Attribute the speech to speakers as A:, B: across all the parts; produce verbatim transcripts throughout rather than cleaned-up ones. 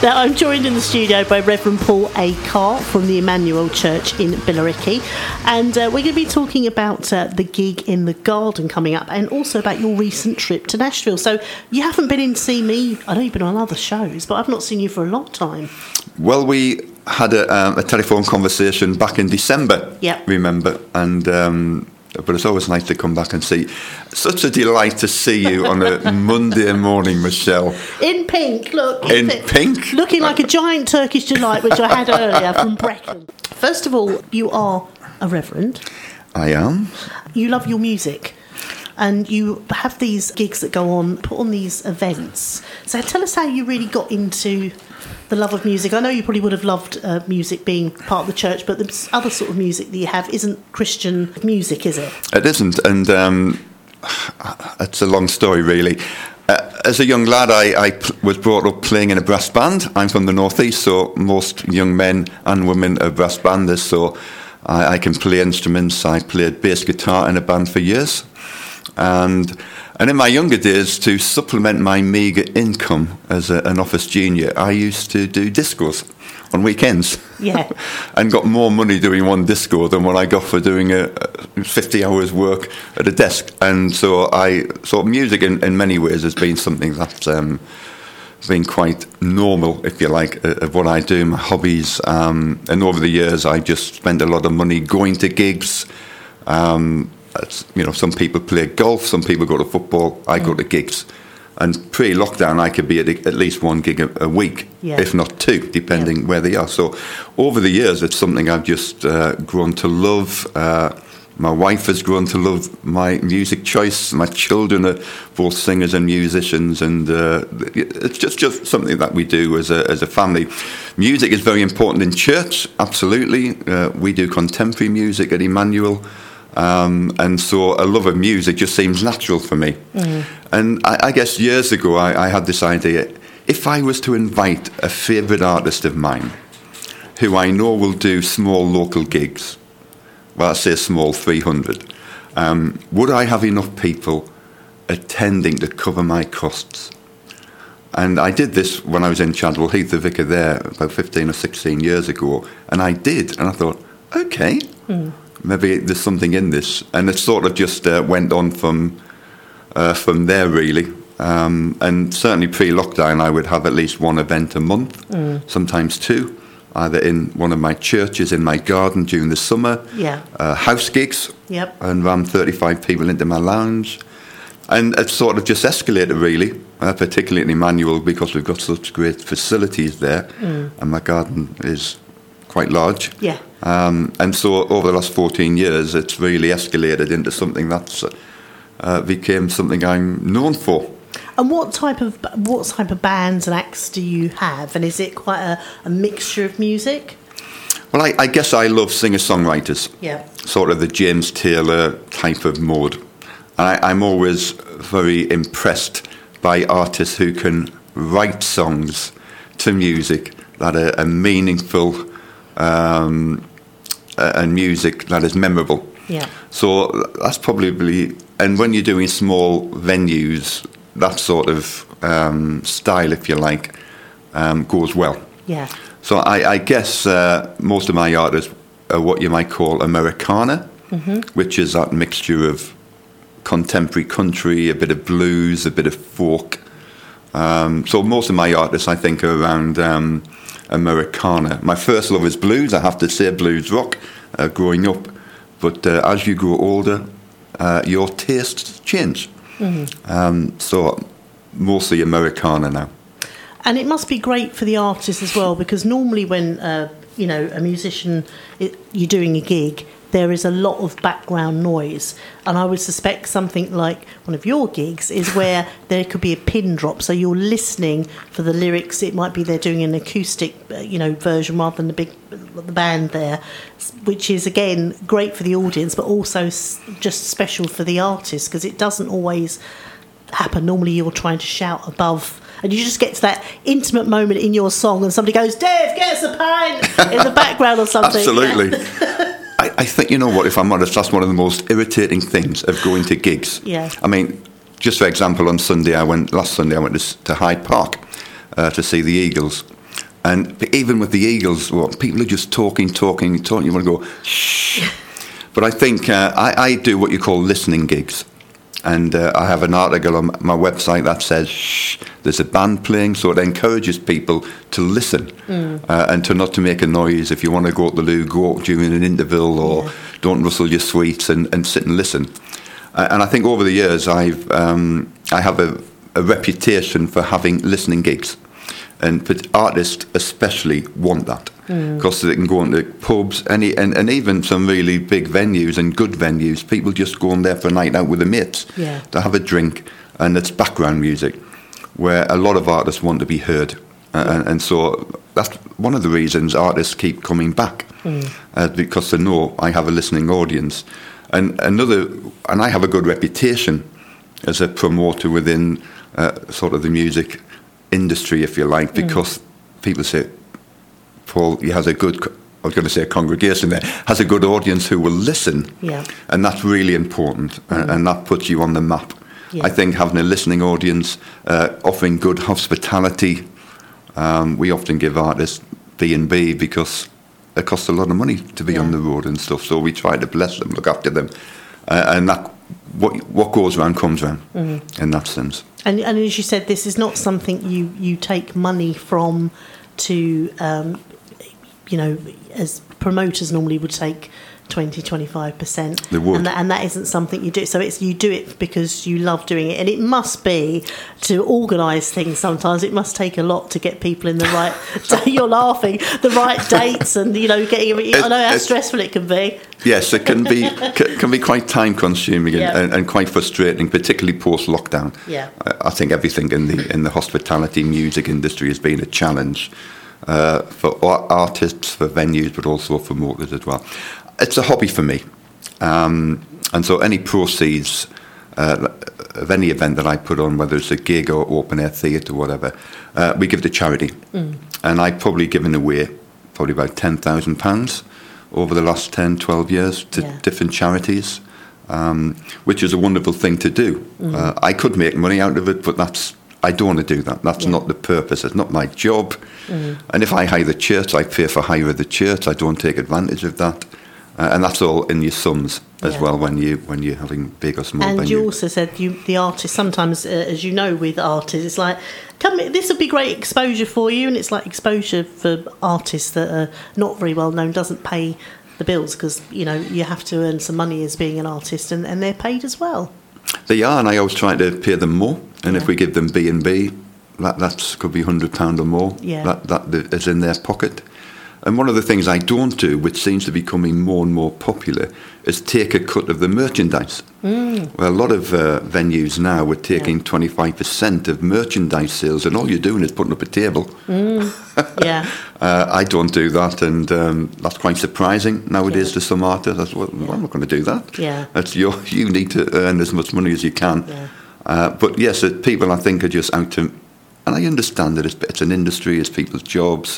A: Now, I'm joined in the studio by Reverend Paul A. Carr from the Emmanuel Church in Billericay, and uh, we're going to be talking about uh, the gig in the Garden coming up, and also about your recent trip to Nashville. So you haven't been in to see me. I know you've been on other shows, but I've not seen you for a long time.
B: Well, we had a, um, a telephone conversation back in December,
A: yep.
B: remember, and um, but it's always nice to come back and see. Such a delight to see you on a Monday morning, Michelle.
A: In pink, look.
B: In
A: it?
B: pink?
A: Looking like a giant Turkish delight, which I had earlier from Brecon. First of all, you are a reverend.
B: I am.
A: You love your music. And you have these gigs that go on, put on these events. So tell us how you really got into the love of music. I know you probably would have loved uh, music being part of the church, but the other sort of music that you have isn't Christian music, is it?
B: It isn't, and um, it's a long story, really. Uh, as a young lad, I, I pl- was brought up playing in a brass band. I'm from the northeast, so most young men and women are brass banders, so I, I can play instruments. I played bass guitar in a band for years. And and in my younger days, to supplement my meagre income as a, an office junior, I used to do discos on weekends.
A: Yeah.
B: And got more money doing one disco than what I got for doing a, a fifty hours work at a desk. And so I so music in, in many ways has been something that's um, been quite normal, if you like, of what I do, my hobbies. Um, and over the years, I just spent a lot of money going to gigs. Um, It's, you know, some people play golf, some people go to football, I mm. go to gigs. And pre-lockdown, I could be at at least one gig a, a week,
A: yeah.
B: if not two, depending yeah. where they are. So over the years, it's something I've just uh, grown to love. Uh, my wife has grown to love my music choice. My children are both singers and musicians, and uh, it's just, just something that we do as a, as a family. Music is very important in church, absolutely. Uh, we do contemporary music at Emmanuel. Um, and so a love of music just seems natural for me. Mm. And I, I guess years ago I, I had this idea, if I was to invite a favourite artist of mine who I know will do small local gigs, well, I say small three hundred, um, would I have enough people attending to cover my costs? And I did this when I was in Chadwell Heath, the vicar there, about fifteen or sixteen years ago, and I did, and I thought, okay, mm. maybe there's something in this, and it sort of just uh, went on from uh, from there, really. Um, and certainly pre-lockdown, I would have at least one event a month, mm. sometimes two, either in one of my churches, in my garden during the summer,
A: yeah.
B: uh, house gigs,
A: yep.
B: and ran thirty-five people into my lounge. And it sort of just escalated, really, uh, particularly in Emmanuel, because we've got such great facilities there, mm. and my garden is quite large.
A: Yeah.
B: Um, and so over the last fourteen years, it's really escalated into something that's uh, became something I'm known for.
A: And what type of what type of bands and acts do you have? And is it quite a, a mixture of music?
B: Well, I, I guess I love singer-songwriters.
A: Yeah.
B: Sort of the James Taylor type of mode. And I, I'm always very impressed by artists who can write songs to music that are, are meaningful, Um, uh, and music that is memorable.
A: Yeah.
B: So that's probably, and when you're doing small venues, that sort of um, style, if you like, um, goes well.
A: Yeah.
B: So I, I guess uh, most of my artists are what you might call Americana, mm-hmm. which is that mixture of contemporary country, a bit of blues, a bit of folk. Um, so most of my artists, I think, are around Um, Americana. My first love is blues, I have to say, blues rock, uh, growing up. But uh, as you grow older, uh, your tastes change. Mm-hmm. Um, so mostly Americana now.
A: And it must be great for the artist as well, because normally when, uh, you know, a musician, it, you're doing a gig, there is a lot of background noise. And I would suspect something like one of your gigs is where there could be a pin drop. So you're listening for the lyrics. It might be they're doing an acoustic, you know, version rather than the big the band there, which is, again, great for the audience, but also just special for the artist, because it doesn't always happen. Normally you're trying to shout above, and you just get to that intimate moment in your song and somebody goes, Dave, get us a pint in the background or something.
B: Absolutely. I, I think, you know what, if I'm honest, that's one of the most irritating things of going to gigs.
A: Yeah.
B: I mean, just for example, on Sunday, I went, last Sunday, I went to, to Hyde Park uh, to see the Eagles. And even with the Eagles, well, people are just talking, talking, talking. You want to go, shh. But I think uh, I, I do what you call listening gigs. And uh, I have an article on my website that says, shh, there's a band playing. So it encourages people to listen mm. uh, and to not to make a noise. If you want to go to the loo, go out during an interval, or yeah. don't rustle your sweets, and, and sit and listen. Uh, and I think over the years, I've um, I have a, a reputation for having listening gigs. And artists especially want that, because mm. they can go into pubs, any, and, and even some really big venues and good venues. People just go in there for a night out with their mates yeah. to have a drink, and it's background music, where a lot of artists want to be heard. Uh, yeah. and, and so that's one of the reasons artists keep coming back, mm. uh, because they know I have a listening audience. And another, and I have a good reputation as a promoter within uh, sort of the music industry, if you like, because mm. people say, Paul, he has a good, I was going to say a congregation there, has a good audience who will listen. Yeah. And that's really important, mm. and, and that puts you on the map. Yeah. I think having a listening audience, uh, offering good hospitality, um, we often give artists B and B because it costs a lot of money to be yeah. on the road and stuff, so we try to bless them, look after them, uh, and that what what goes around comes around, mm-hmm. in that sense.
A: And, and as you said, this is not something you, you take money from to, um, you know, as promoters normally would take twenty, twenty-five percent.
B: They would.
A: And that, and that isn't something you do. So it's you do it because you love doing it. And it must be, to organise things sometimes, it must take a lot to get people in the right, you're laughing, the right dates, and, you know, getting, it, I know how stressful it can be.
B: Yes, it can be can be quite time consuming and, yeah. and, and quite frustrating, particularly post lockdown.
A: Yeah,
B: I, I think everything in the in the hospitality music industry has been a challenge uh, for artists, for venues, but also for promoters as well. It's a hobby for me, um, and so any proceeds uh, of any event that I put on, whether it's a gig or open air theatre or whatever, uh, we give to charity, mm. and I've probably given away probably about ten thousand pounds over the last ten, twelve years to yeah. different charities, um, which is a wonderful thing to do. Mm. Uh, I could make money out of it, but that's I don't want to do that. That's yeah. not the purpose. It's not my job. Mm. And if I hire the church, I pay for hire of the church. I don't take advantage of that. Uh, and that's all in your sums as yeah. well when, you, when you're having big or small
A: And
B: venue.
A: You also said you, the artist, sometimes, uh, as you know, with artists, it's like, come, this would be great exposure for you, and it's like exposure for artists that are not very well known, doesn't pay the bills, because, you know, you have to earn some money as being an artist, and, and they're paid as well.
B: They are, and I always try to pay them more, and yeah. if we give them B and B, that that's, could be one hundred pounds or more, yeah. that, that is in their pocket. And one of the things I don't do, which seems to be becoming more and more popular, is take a cut of the merchandise. Mm. Well, a lot of uh, venues now are taking yeah. twenty-five percent of merchandise sales, and all you're doing is putting up a table.
A: Mm. Yeah.
B: uh, I don't do that, and um, that's quite surprising nowadays yeah. to some artists. That's, well, yeah. I'm not going to do that.
A: Yeah.
B: That's your, you need to earn as much money as you can.
A: Yeah.
B: Uh, but yes, it, people I think are just out to, and I understand that it's, it's an industry, it's people's jobs.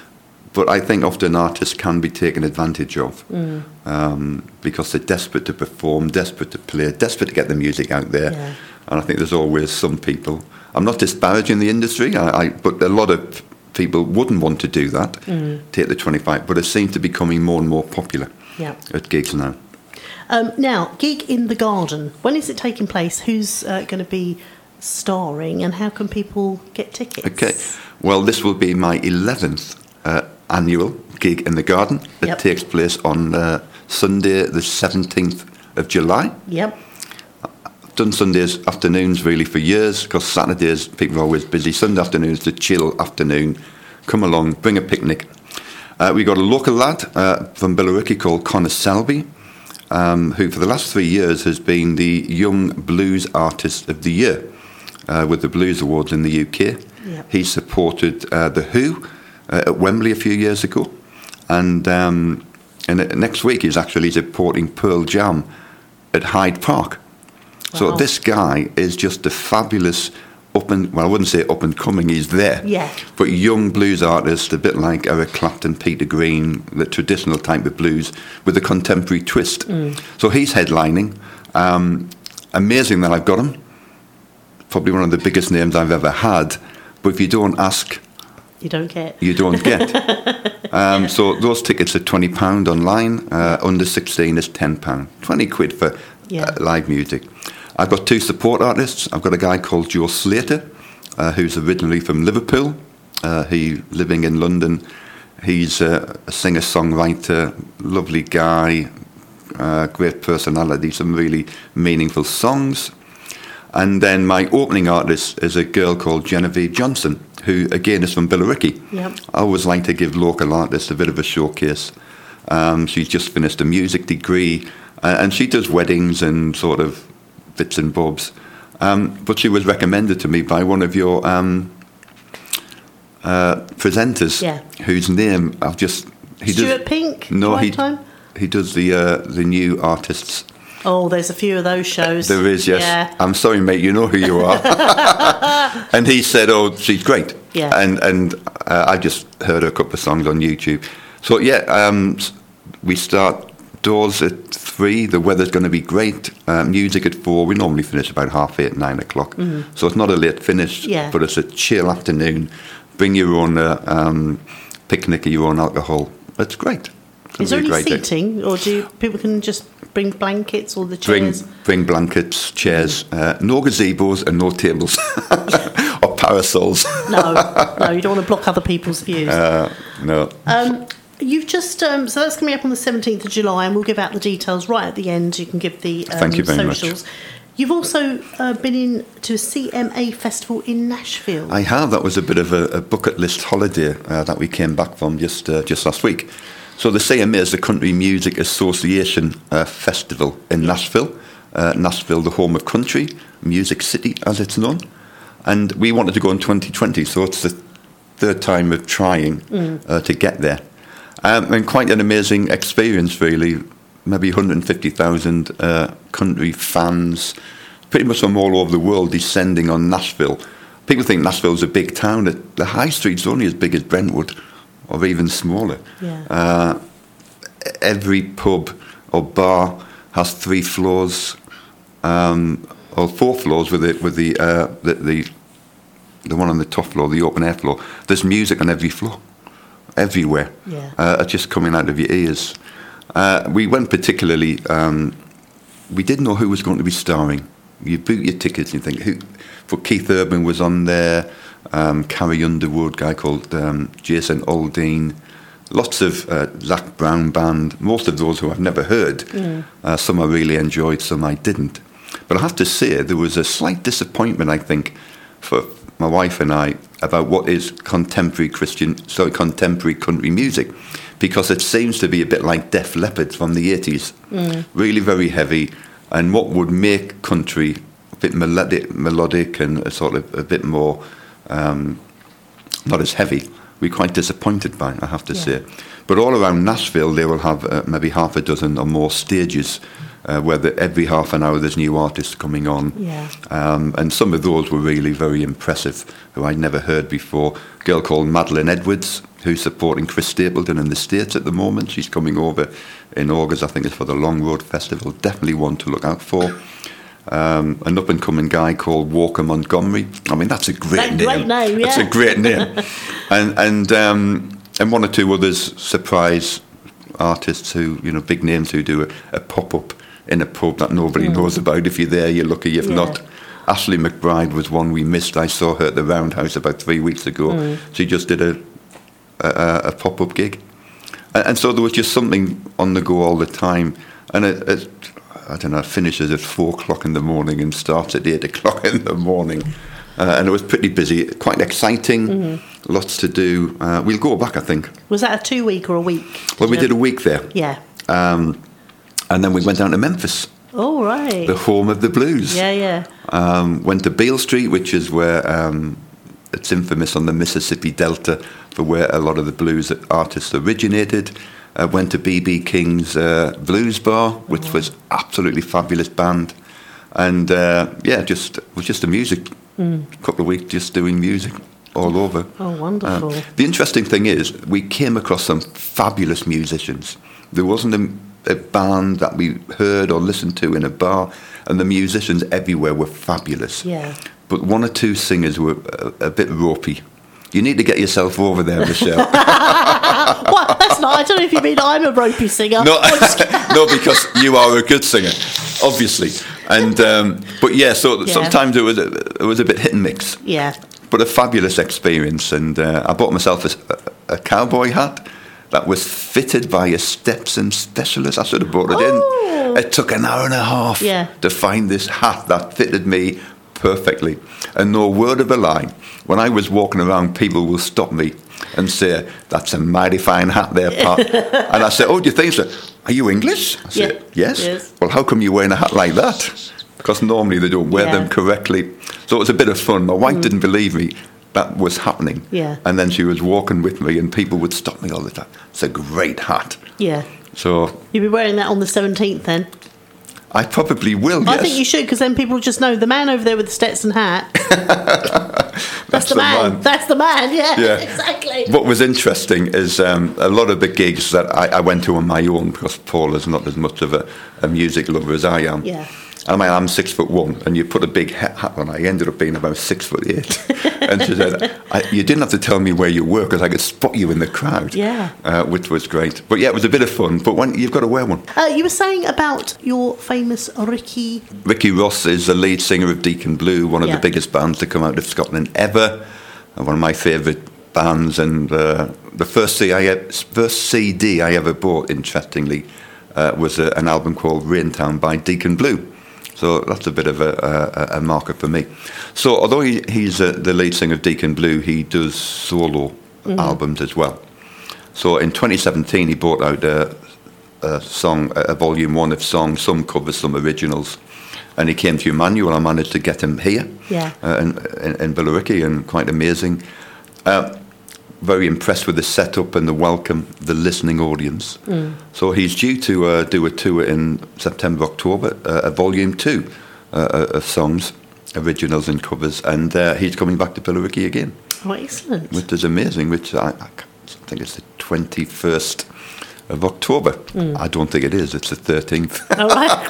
B: But I think often artists can be taken advantage of mm. um, because they're desperate to perform, desperate to play, desperate to get the music out there. Yeah. And I think there's always some people. I'm not disparaging the industry, I, I, but a lot of people wouldn't want to do that, mm. take the twenty-five. But it seems to be becoming more and more popular yeah. at gigs now.
A: Um, now, Gig in the Garden. When is it taking place? Who's uh, going to be starring, and how can people get tickets?
B: Okay. Well, this will be my eleventh Uh, annual Gig in the Garden. It yep. takes place on uh, Sunday the seventeenth of July.
A: Yep.
B: I've done Sundays afternoons really for years, because Saturdays people are always busy. Sunday afternoons, the chill afternoon. Come along, bring a picnic. Uh, we got a local lad uh, from Billericay called Connor Selby, um, who for the last three years has been the Young Blues Artist of the Year uh, with the Blues Awards in the U K. Yep. He supported uh, The Who Uh, at Wembley a few years ago, and um, and uh, next week he's actually supporting Pearl Jam at Hyde Park. Wow. So this guy is just a fabulous up and well, I wouldn't say up and coming. He's there,
A: yeah.
B: But young blues artist, a bit like Eric Clapton, Peter Green, the traditional type of blues with a contemporary twist. Mm. So he's headlining. Um, amazing that I've got him. Probably one of the biggest names I've ever had. But if you don't ask,
A: You don't get.
B: You don't get. um, so those tickets are twenty pounds online. Uh, under sixteen is ten pounds. twenty quid for
A: Yeah.
B: uh, live music. I've got two support artists. I've got a guy called Joe Slater, uh, who's originally from Liverpool. Uh, he living in London. He's uh, a singer-songwriter, lovely guy, uh, great personality, some really meaningful songs. And then my opening artist is a girl called Genevieve Johnson, who again is from Billericay.
A: Yep.
B: I always like to give local artists a bit of a showcase. Um, she's just finished a music degree, uh, and she does weddings and sort of bits and bobs. Um, but she was recommended to me by one of your um, uh, presenters,
A: Yeah.
B: whose name I've just... He
A: Stuart
B: does,
A: Pink?
B: No,
A: Drive
B: he
A: Time?
B: he does the uh, the new artists.
A: Oh, there's a few of those shows.
B: There is, yes.
A: Yeah.
B: I'm sorry, mate, you know who you are. And he said, oh, she's great.
A: Yeah.
B: And and uh, I just heard a couple of songs on YouTube. So, yeah, um, we start doors at three. The weather's going to be great. Uh, music at four. We normally finish about half eight, nine o'clock. Mm-hmm. So it's not a late finish,
A: Yeah.
B: but it's a chill afternoon. Bring your own uh, um, picnic, your own alcohol. It's great. It's
A: Is there
B: gonna be a
A: any
B: great day.
A: seating, or do people can just bring blankets or the
B: Bring,
A: chairs?
B: bring blankets, chairs, uh, no gazebos and no tables or parasols.
A: No, no, you don't want to block other people's views.
B: Uh, no.
A: Um, you've just um, so that's coming up on the seventeenth of July, and we'll give out the details right at the end. You can give the um,
B: Thank you very much.
A: socials. You've also uh, been in to a C M A festival in Nashville.
B: I have. That was a bit of a, a bucket list holiday uh, that we came back from just uh, just last week. So the C M A is the Country Music Association uh, Festival in Nashville. Uh, Nashville, the home of country, Music City as it's known. And we wanted to go in twenty twenty, so it's the third time of trying mm. uh, to get there. Um, and quite an amazing experience, really. Maybe one hundred fifty thousand uh, country fans, pretty much from all over the world, descending on Nashville. People think Nashville's a big town. The high street's only as big as Brentwood, or even smaller.
A: Yeah.
B: Uh, every pub or bar has three floors, um, or four floors with the with the, uh, the the the one on the top floor, the open air floor. There's music on every floor, everywhere.
A: Yeah.
B: Uh, just coming out of your ears. Uh, we went particularly. Um, we didn't know who was going to be starring. You book your tickets and you think who. But Keith Urban was on there. Um, Carrie Underwood, guy called um, Jason Aldean, lots of uh, Zach Brown band, most of those who I've never heard. Mm. Uh, some I really enjoyed, some I didn't. But I have to say, there was a slight disappointment, I think, for my wife and I about what is contemporary Christian, sorry, contemporary country music, because it seems to be a bit like Def Leppard from the eighties, mm. really very heavy, and what would make country a bit melodic, melodic and a sort of a bit more. Um, not as heavy. We're quite disappointed by it, I have to yeah. say. But all around Nashville, they will have uh, maybe half a dozen or more stages uh, where the, every half an hour there's new artists coming on.
A: Yeah.
B: Um, and some of those were really very impressive, who I'd never heard before. A girl called Madeline Edwards, who's supporting Chris Stapleton in the States at the moment. She's coming over in August, I think it's for the Long Road Festival. Definitely one to look out for. Um, an up-and-coming guy called Walker Montgomery. I mean, that's a great
A: that
B: name.
A: Great name, yeah.
B: That's a great name. and and um, and one or two others, surprise artists who, you know, big names who do a, a pop-up in a pub that nobody mm. knows about. If you're there, you're lucky. If yeah. not, Ashley McBride was one we missed. I saw her at the Roundhouse about three weeks ago. Mm. She just did a a, a pop-up gig, and, and so there was just something on the go all the time. And it, it I don't know, it finishes at four o'clock in the morning and starts at eight o'clock in the morning. Uh, and it was pretty busy, quite exciting, mm-hmm. lots to do. Uh, we'll go back, I think.
A: Was that a two-week or a week?
B: Well, we know? did a week there.
A: Yeah.
B: Um, and then we went down to Memphis.
A: Oh, right.
B: The home of the blues.
A: Yeah, yeah.
B: Um, went to Beale Street, which is where um, it's infamous on the Mississippi Delta for where a lot of the blues artists originated. Uh, went to B B King's uh, Blues Bar, which oh. was absolutely fabulous band, and uh, yeah, just it was just a music mm. couple of weeks just doing music all over.
A: Oh, wonderful!
B: Uh, the interesting thing is, we came across some fabulous musicians. There wasn't a, a band that we heard or listened to in a bar, and the musicians everywhere were fabulous.
A: Yeah.
B: But one or two singers were a, a bit ropey. You need to get yourself over there, Michelle.
A: Well, that's not. I don't know if you mean I'm a ropey singer.
B: No, no, because you are a good singer, obviously. And um, but yeah, so
A: Yeah.
B: sometimes it was a, it was a bit hit and mix.
A: Yeah.
B: But a fabulous experience, and uh, I bought myself a, a cowboy hat that was fitted by a Stetson specialist. I should have brought it
A: Oh.
B: in. It took an hour and a half
A: Yeah.
B: to find this hat that fitted me perfectly. And no word of a lie, when I was walking around, people will stop me and say, "That's a mighty fine hat there, Pat." And I said, "Oh, do you think so? Are you English?" I said,
A: Yeah.
B: yes.
A: Yes.
B: "Well, how come you're wearing a hat like that?" Because normally they don't wear
A: Yeah.
B: them correctly. So it was a bit of fun. My wife didn't believe me that was happening.
A: Yeah.
B: And then she was walking with me and people would stop me all the time. It's a great hat.
A: Yeah.
B: So
A: You'll be wearing that on the seventeenth then?
B: I probably will, yes.
A: I think you should, because then people just know the man over there with the Stetson hat. That's,
B: That's
A: the,
B: the
A: man.
B: man.
A: That's the man, yeah,
B: Yeah.
A: exactly.
B: What was interesting is um, a lot of the gigs that I, I went to on my own, because Paul is not as much of a, a music lover as I am.
A: Yeah.
B: I mean, I'm six foot one, and you put a big hat hat on. I ended up being about six foot eight. And she said, I, "You didn't have to tell me where you were, because I could spot you in the crowd."
A: Yeah.
B: uh, which was great. But yeah, it was a bit of fun. But when you've got to wear one.
A: Uh, you were saying about your famous Ricky.
B: Ricky Ross is the lead singer of Deacon Blue, one of
A: Yeah.
B: the biggest bands to come out of Scotland ever, and one of my favourite bands. And uh, the first C, I, first C D I ever bought, interestingly, uh, was a, an album called Raintown by Deacon Blue. So that's a bit of a, a, a marker for me. So although he, he's uh, the lead singer of Deacon Blue, he does solo mm-hmm. albums as well. So in twenty seventeen, he brought out a, a song, a volume one of songs, some covers, some originals. And he came to Emmanuel. I managed to get him here
A: Yeah.
B: uh, in, in, in Billericay, and quite amazing. Uh, very impressed with the setup and the welcome, the listening audience. Mm. So he's due to uh, do a tour in September, October, uh, a volume two uh, of songs, originals and covers, and uh, he's coming back to Billericay again.
A: Oh, excellent.
B: Which is amazing, which I, I think it's the twenty-first of October. Mm. I don't think it is, it's the thirteenth.
A: All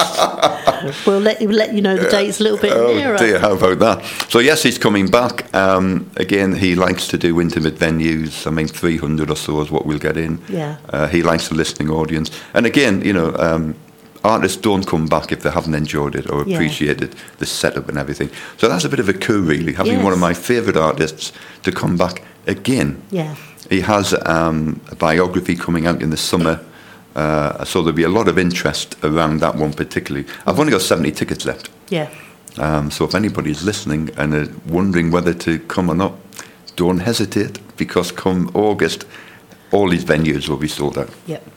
A: right. We'll let you, let you know the dates a little bit
B: oh
A: nearer.
B: Dear, how about that? So yes, he's coming back. Um, again, he likes to do intimate venues. I mean, three hundred or so is what we'll get in.
A: Yeah.
B: Uh, he likes the listening audience. And again, you know, um, artists don't come back if they haven't enjoyed it or
A: Yeah.
B: appreciated the setup and everything. So that's a bit of a coup, really, having
A: Yes.
B: one of my favourite artists to come back again.
A: Yeah.
B: He has um, a biography coming out in the summer, uh, so there'll be a lot of interest around that one particularly. I've only got seventy tickets left,
A: Yeah.
B: um, so if anybody's listening and are wondering whether to come or not, don't hesitate, because come August, all these venues will be sold out.
A: Yep.